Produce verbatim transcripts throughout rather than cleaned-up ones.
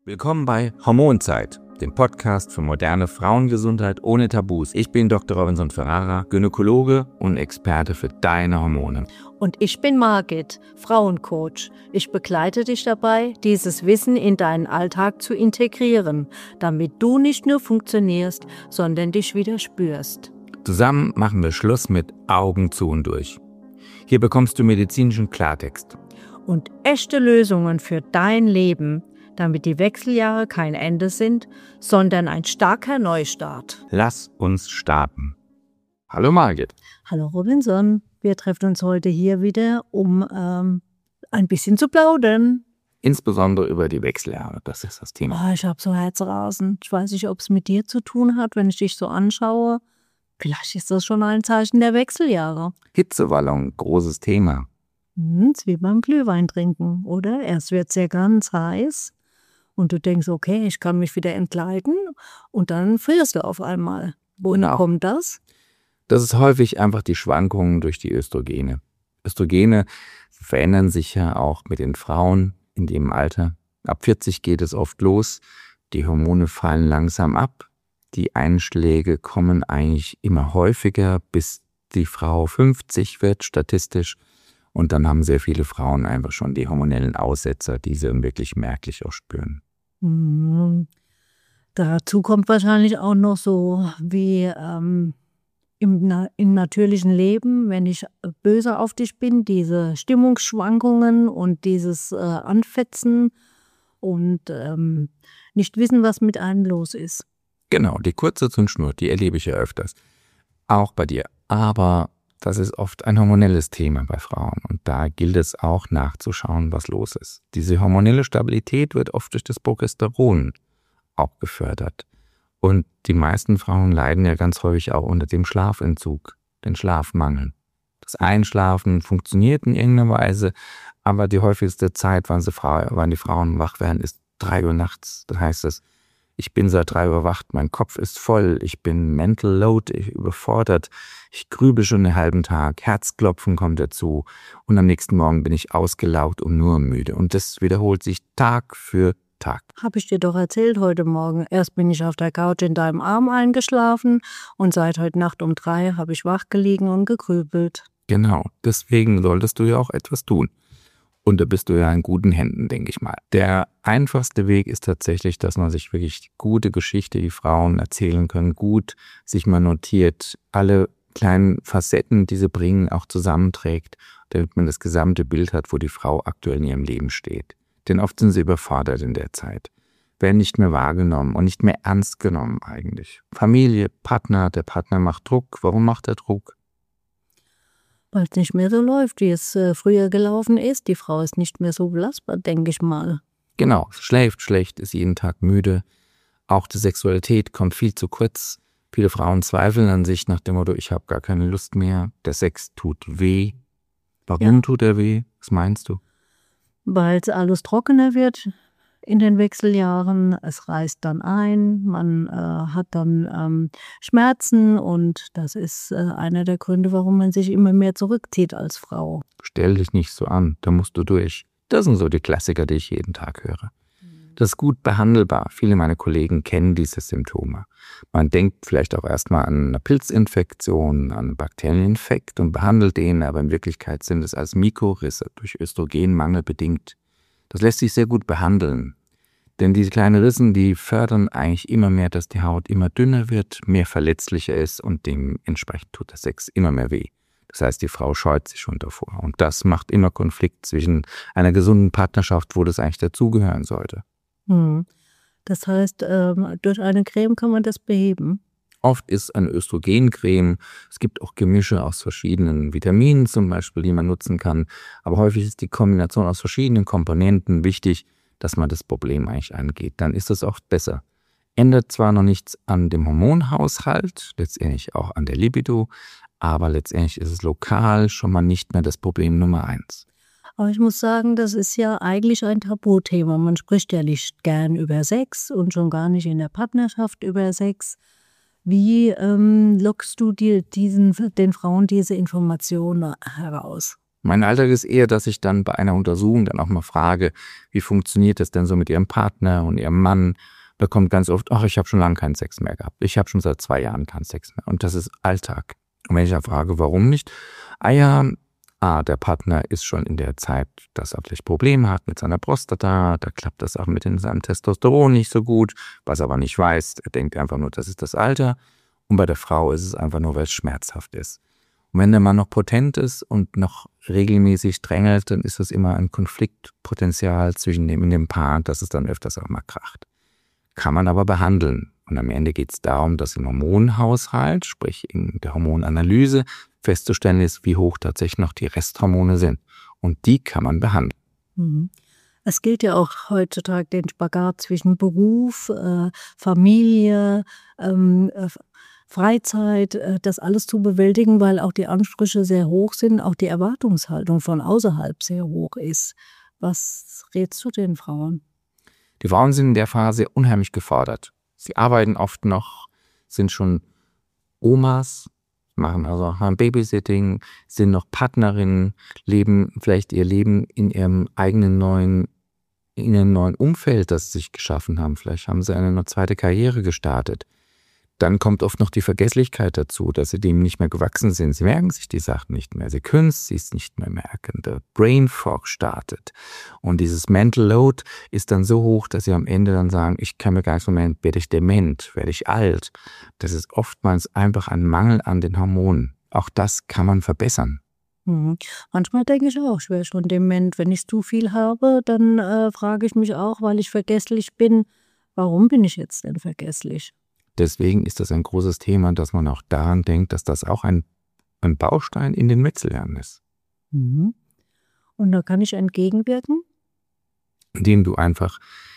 Willkommen bei Hormonzeit, dem Podcast für moderne Frauengesundheit ohne Tabus. Ich bin Doktor Robinson Ferrara, Gynäkologe und Experte für deine Hormone. Und ich bin Margit, Frauencoach. Ich begleite dich dabei, dieses Wissen in deinen Alltag zu integrieren, damit du nicht nur funktionierst, sondern dich wieder spürst. Zusammen machen wir Schluss mit Augen zu und durch. Hier bekommst du medizinischen Klartext. Und echte Lösungen für dein Leben, damit die Wechseljahre kein Ende sind, sondern ein starker Neustart. Lass uns starten. Hallo Margit. Hallo Robinson, wir treffen uns heute hier wieder, um ähm, ein bisschen zu plaudern. Insbesondere über die Wechseljahre, das ist das Thema. Oh, ich habe so Herzrasen. Ich weiß nicht, ob es mit dir zu tun hat, wenn ich dich so anschaue. Vielleicht ist das schon ein Zeichen der Wechseljahre. Hitzewallung, großes Thema. Hm, ist wie beim Glühwein trinken, oder? Erst wird es ja ganz heiß und du denkst, okay, ich kann mich wieder entgleiten und dann frierst du auf einmal. Woher Genau. kommt das? Das ist häufig einfach die Schwankungen durch die Östrogene. Östrogene verändern sich ja auch mit den Frauen in dem Alter. Ab vierzig geht es oft los. Die Hormone fallen langsam ab. Die Einschläge kommen eigentlich immer häufiger, bis die Frau fünfzig wird, statistisch. Und dann haben sehr viele Frauen einfach schon die hormonellen Aussetzer, die sie wirklich merklich auch spüren. Mhm. Dazu kommt wahrscheinlich auch noch so wie ähm, im, na, im natürlichen Leben, wenn ich böse auf dich bin, diese Stimmungsschwankungen und dieses äh, Anfetzen und ähm, nicht wissen, was mit einem los ist. Genau, die kurze Zündschnur, die erlebe ich ja öfters. Auch bei dir. Aber das ist oft ein hormonelles Thema bei Frauen und da gilt es auch nachzuschauen, was los ist. Diese hormonelle Stabilität wird oft durch das Progesteron auch gefördert. Und die meisten Frauen leiden ja ganz häufig auch unter dem Schlafentzug, den Schlafmangel. Das Einschlafen funktioniert in irgendeiner Weise, aber die häufigste Zeit, wann, sie, wann die Frauen wach werden, ist drei Uhr nachts. Das heißt, es Ich bin seit drei Uhr wach, mein Kopf ist voll, ich bin mental load, ich überfordert, ich grübel schon den halben Tag, Herzklopfen kommt dazu und am nächsten Morgen bin ich ausgelaugt und nur müde. Und das wiederholt sich Tag für Tag. Habe ich dir doch erzählt heute Morgen. Erst bin ich auf der Couch in deinem Arm eingeschlafen und seit heute Nacht um drei habe ich wach gelegen und gegrübelt. Genau, deswegen solltest du ja auch etwas tun. Und da bist du ja in guten Händen, denke ich mal. Der einfachste Weg ist tatsächlich, dass man sich wirklich gute Geschichte, die Frauen erzählen können, gut sich mal notiert, alle kleinen Facetten, die sie bringen, auch zusammenträgt, damit man das gesamte Bild hat, wo die Frau aktuell in ihrem Leben steht. Denn oft sind sie überfordert in der Zeit, werden nicht mehr wahrgenommen und nicht mehr ernst genommen eigentlich. Familie, Partner, der Partner macht Druck. Warum macht er Druck? Weil es nicht mehr so läuft, wie es äh, früher gelaufen ist. Die Frau ist nicht mehr so belastbar, denke ich mal. Genau, schläft schlecht, ist jeden Tag müde. Auch die Sexualität kommt viel zu kurz. Viele Frauen zweifeln an sich nach dem Motto, ich habe gar keine Lust mehr. Der Sex tut weh. Warum Ja. tut er weh? Was meinst du? Weil es alles trockener wird in den Wechseljahren. Es reißt dann ein, man äh, hat dann ähm, Schmerzen und das ist äh, einer der Gründe, warum man sich immer mehr zurückzieht als Frau. Stell dich nicht so an, da musst du durch. Das sind so die Klassiker, die ich jeden Tag höre. Das ist gut behandelbar. Viele meiner Kollegen kennen diese Symptome. Man denkt vielleicht auch erstmal an eine Pilzinfektion, an einen Bakterieninfekt und behandelt den, aber in Wirklichkeit sind es als Mikrorisse durch Östrogenmangel bedingt. Das lässt sich sehr gut behandeln. Denn diese kleinen Rissen, die fördern eigentlich immer mehr, dass die Haut immer dünner wird, mehr verletzlicher ist und dementsprechend tut der Sex immer mehr weh. Das heißt, die Frau scheut sich schon davor. Und das macht immer Konflikt zwischen einer gesunden Partnerschaft, wo das eigentlich dazugehören sollte. Hm. Das heißt, ähm, durch eine Creme kann man das beheben? Oft ist eine Östrogencreme, es gibt auch Gemische aus verschiedenen Vitaminen zum Beispiel, die man nutzen kann. Aber häufig ist die Kombination aus verschiedenen Komponenten wichtig, dass man das Problem eigentlich angeht. Dann ist es oft besser. Ändert zwar noch nichts an dem Hormonhaushalt, letztendlich auch an der Libido, aber letztendlich ist es lokal schon mal nicht mehr das Problem Nummer eins. Aber ich muss sagen, das ist ja eigentlich ein Tabuthema. Man spricht ja nicht gern über Sex und schon gar nicht in der Partnerschaft über Sex. Wie ähm, lockst du dir diesen, den Frauen diese Informationen heraus? Mein Alltag ist eher, dass ich dann bei einer Untersuchung dann auch mal frage, wie funktioniert das denn so mit Ihrem Partner und Ihrem Mann? Da kommt ganz oft, ach, ich habe schon lange keinen Sex mehr gehabt. Ich habe schon seit zwei Jahren keinen Sex mehr. Und das ist Alltag. Und wenn ich dann frage, warum nicht? Ah ja, ah, der Partner ist schon in der Zeit, dass er vielleicht Probleme hat mit seiner Prostata. Da klappt das auch mit seinem Testosteron nicht so gut. Was er aber nicht weiß, er denkt einfach nur, das ist das Alter. Und bei der Frau ist es einfach nur, weil es schmerzhaft ist. Und wenn der Mann noch potent ist und noch regelmäßig drängelt, dann ist das immer ein Konfliktpotenzial zwischen dem und dem Paar, dass es dann öfters auch mal kracht. Kann man aber behandeln. Und am Ende geht es darum, dass im Hormonhaushalt, sprich in der Hormonanalyse, festzustellen ist, wie hoch tatsächlich noch die Resthormone sind. Und die kann man behandeln. Mhm. Es gilt ja auch heutzutage den Spagat zwischen Beruf, äh, Familie, ähm, äh, Freizeit, äh, das alles zu bewältigen, weil auch die Ansprüche sehr hoch sind, auch die Erwartungshaltung von außerhalb sehr hoch ist. Was rätst du den Frauen? Die Frauen sind in der Phase unheimlich gefordert. Sie arbeiten oft noch, sind schon Omas, machen also auch ein Babysitting, sind noch Partnerinnen, leben vielleicht ihr Leben in ihrem eigenen neuen, in ihrem neuen Umfeld, das sie sich geschaffen haben. Vielleicht haben sie eine zweite Karriere gestartet. Dann kommt oft noch die Vergesslichkeit dazu, dass sie dem nicht mehr gewachsen sind. Sie merken sich die Sachen nicht mehr. Sie können es sich nicht mehr merken. Der Brain Fog startet. Und dieses Mental Load ist dann so hoch, dass sie am Ende dann sagen, ich kann mir gar nicht mehr, werde ich dement, werde ich alt. Das ist oftmals einfach ein Mangel an den Hormonen. Auch das kann man verbessern. Mhm. Manchmal denke ich auch, ich wäre schon dement. Wenn ich zu viel habe, dann äh, frage ich mich auch, weil ich vergesslich bin, warum bin ich jetzt denn vergesslich? Deswegen ist das ein großes Thema, dass man auch daran denkt, dass das auch ein, ein Baustein in den Wechseljahren ist. Mhm. Und da kann ich entgegenwirken? Indem du einfach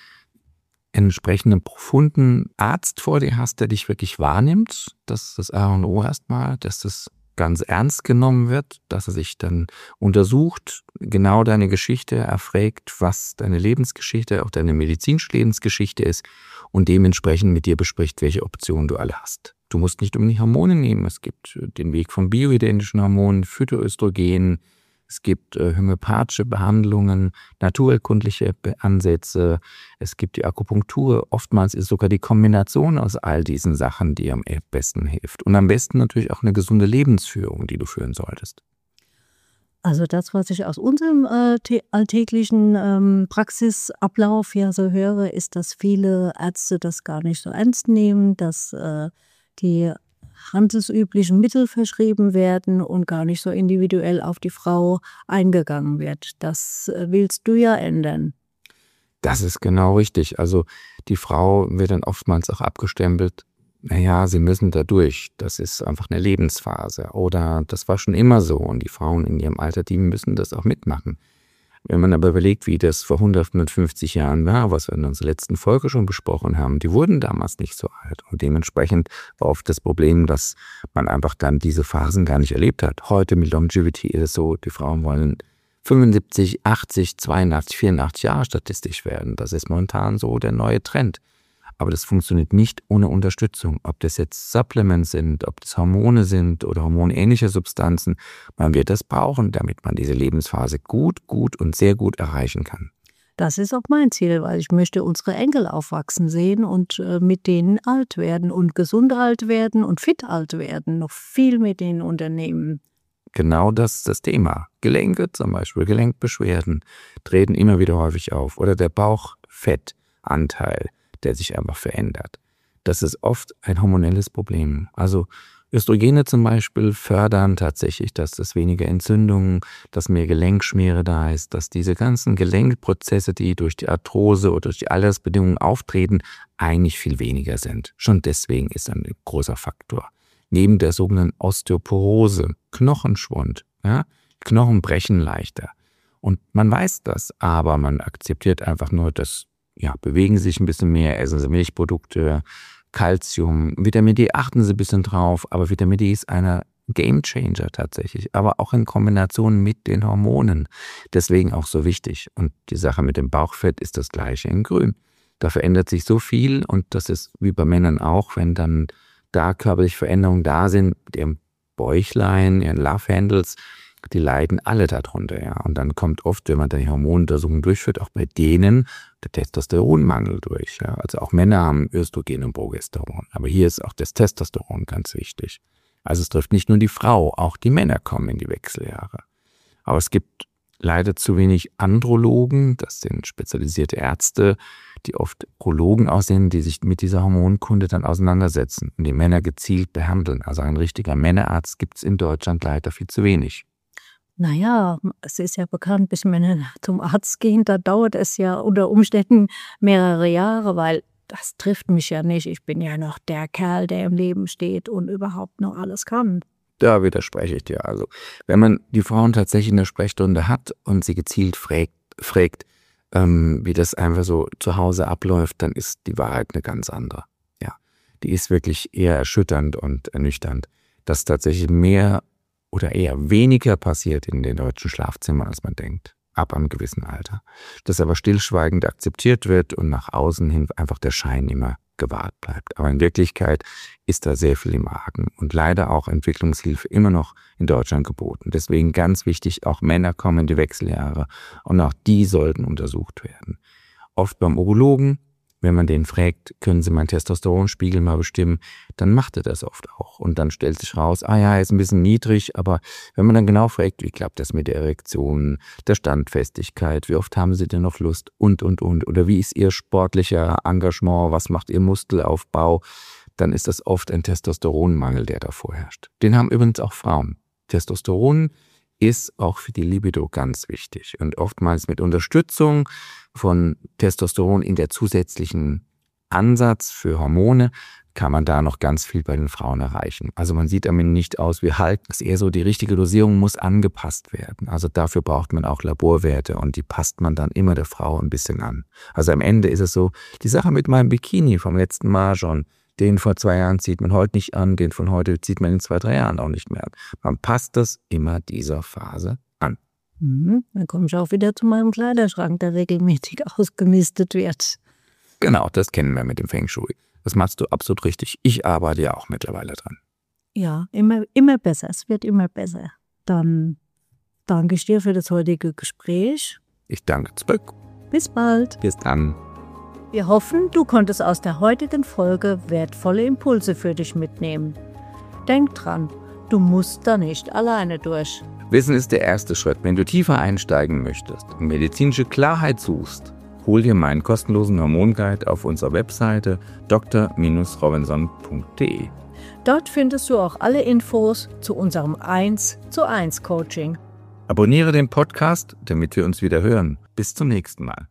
einen entsprechenden profunden Arzt vor dir hast, der dich wirklich wahrnimmt. Das ist das A und O erstmal, dass das ganz ernst genommen wird, dass er sich dann untersucht, genau deine Geschichte erfragt, was deine Lebensgeschichte, auch deine medizinische Lebensgeschichte ist und dementsprechend mit dir bespricht, welche Optionen du alle hast. Du musst nicht um die Hormone nehmen. Es gibt den Weg von bioidentischen Hormonen, Phytoöstrogenen, es gibt äh, homöopathische Behandlungen, naturheilkundliche Ansätze, es gibt die Akupunktur. Oftmals ist sogar die Kombination aus all diesen Sachen, die am besten hilft. Und am besten natürlich auch eine gesunde Lebensführung, die du führen solltest. Also das, was ich aus unserem äh, alltäglichen ähm, Praxisablauf ja so höre, ist, dass viele Ärzte das gar nicht so ernst nehmen, dass äh, die handelsüblichen Mittel verschrieben werden und gar nicht so individuell auf die Frau eingegangen wird. Das äh, willst du ja ändern. Das ist genau richtig. Also die Frau wird dann oftmals auch abgestempelt, naja, sie müssen da durch, das ist einfach eine Lebensphase oder das war schon immer so und die Frauen in ihrem Alter, die müssen das auch mitmachen. Wenn man aber überlegt, wie das vor hundert, hundertfünfzig Jahren war, was wir in unserer letzten Folge schon besprochen haben, die wurden damals nicht so alt und dementsprechend war oft das Problem, dass man einfach dann diese Phasen gar nicht erlebt hat. Heute mit Longevity ist es so, die Frauen wollen fünfundsiebzig, achtzig, zweiundachtzig, vierundachtzig Jahre statistisch werden. Das ist momentan so der neue Trend. Aber das funktioniert nicht ohne Unterstützung. Ob das jetzt Supplements sind, ob das Hormone sind oder hormonähnliche Substanzen, man wird das brauchen, damit man diese Lebensphase gut, gut und sehr gut erreichen kann. Das ist auch mein Ziel, weil ich möchte unsere Enkel aufwachsen sehen und äh, mit denen alt werden und gesund alt werden und fit alt werden, noch viel mit denen unternehmen. Genau das ist das Thema. Gelenke zum Beispiel, Gelenkbeschwerden treten immer wieder häufig auf oder der Bauchfettanteil, der sich einfach verändert. Das ist oft ein hormonelles Problem. Also Östrogene zum Beispiel fördern tatsächlich, dass es weniger Entzündungen, dass mehr Gelenkschmiere da ist, dass diese ganzen Gelenkprozesse, die durch die Arthrose oder durch die Altersbedingungen auftreten, eigentlich viel weniger sind. Schon deswegen ist ein großer Faktor. Neben der sogenannten Osteoporose, Knochenschwund, ja, Knochen brechen leichter. Und man weiß das, aber man akzeptiert einfach nur, dass ja, bewegen Sie sich ein bisschen mehr, essen Sie Milchprodukte, Calcium, Vitamin D, achten Sie ein bisschen drauf, aber Vitamin D ist einer Gamechanger tatsächlich, aber auch in Kombination mit den Hormonen. Deswegen auch so wichtig. Und die Sache mit dem Bauchfett ist das gleiche in Grün. Da verändert sich so viel und das ist wie bei Männern auch, wenn dann da körperliche Veränderungen da sind, mit ihrem Bäuchlein, ihren Love Handles, die leiden alle darunter, ja. Und dann kommt oft, wenn man dann die Hormonuntersuchung durchführt, auch bei denen der Testosteronmangel durch. Ja. Also auch Männer haben Östrogen und Progesteron. Aber hier ist auch das Testosteron ganz wichtig. Also es trifft nicht nur die Frau, auch die Männer kommen in die Wechseljahre. Aber es gibt leider zu wenig Andrologen, das sind spezialisierte Ärzte, die oft Urologen aussehen, die sich mit dieser Hormonkunde dann auseinandersetzen und die Männer gezielt behandeln. Also ein richtiger Männerarzt gibt es in Deutschland leider viel zu wenig. Naja, es ist ja bekannt, bis Männer zum Arzt gehen, da dauert es ja unter Umständen mehrere Jahre, weil das trifft mich ja nicht. Ich bin ja noch der Kerl, der im Leben steht und überhaupt noch alles kann. Da widerspreche ich dir. Also, wenn man die Frauen tatsächlich in der Sprechstunde hat und sie gezielt fragt, fragt ähm, wie das einfach so zu Hause abläuft, dann ist die Wahrheit eine ganz andere. Ja, die ist wirklich eher erschütternd und ernüchternd, dass tatsächlich mehr oder eher weniger passiert in den deutschen Schlafzimmern, als man denkt, ab einem gewissen Alter. Das aber stillschweigend akzeptiert wird und nach außen hin einfach der Schein immer gewahrt bleibt. Aber in Wirklichkeit ist da sehr viel im Argen und leider auch Entwicklungshilfe immer noch in Deutschland geboten. Deswegen ganz wichtig, auch Männer kommen in die Wechseljahre und auch die sollten untersucht werden. Oft beim Urologen, wenn man den fragt, können Sie meinen Testosteronspiegel mal bestimmen, dann macht er das oft auch. Und dann stellt sich raus, ah ja, er ist ein bisschen niedrig, aber wenn man dann genau fragt, wie klappt das mit der Erektion, der Standfestigkeit, wie oft haben Sie denn noch Lust und, und, und, oder wie ist Ihr sportlicher Engagement, was macht Ihr Muskelaufbau, dann ist das oft ein Testosteronmangel, der da vorherrscht. Den haben übrigens auch Frauen. Testosteron ist auch für die Libido ganz wichtig und oftmals mit Unterstützung von Testosteron in der zusätzlichen Ansatz für Hormone kann man da noch ganz viel bei den Frauen erreichen. Also man sieht am Ende nicht aus wie Hulk, das ist eher so, die richtige Dosierung muss angepasst werden. Also dafür braucht man auch Laborwerte und die passt man dann immer der Frau ein bisschen an. Also am Ende ist es so, die Sache mit meinem Bikini vom letzten Mal schon, den vor zwei Jahren zieht man heute nicht an, den von heute zieht man in zwei, drei Jahren auch nicht mehr an. Man passt das immer dieser Phase an. Mhm. Dann komme ich auch wieder zu meinem Kleiderschrank, der regelmäßig ausgemistet wird. Genau, das kennen wir mit dem Feng Shui. Das machst du absolut richtig. Ich arbeite ja auch mittlerweile dran. Ja, immer, immer besser. Es wird immer besser. Dann danke ich dir für das heutige Gespräch. Ich danke zurück. Bis bald. Bis dann. Wir hoffen, du konntest aus der heutigen Folge wertvolle Impulse für dich mitnehmen. Denk dran, du musst da nicht alleine durch. Wissen ist der erste Schritt. Wenn du tiefer einsteigen möchtest und medizinische Klarheit suchst, hol dir meinen kostenlosen Hormonguide auf unserer Webseite d r robinson punkt de. Dort findest du auch alle Infos zu unserem eins zu eins Coaching. Abonniere den Podcast, damit wir uns wieder hören. Bis zum nächsten Mal.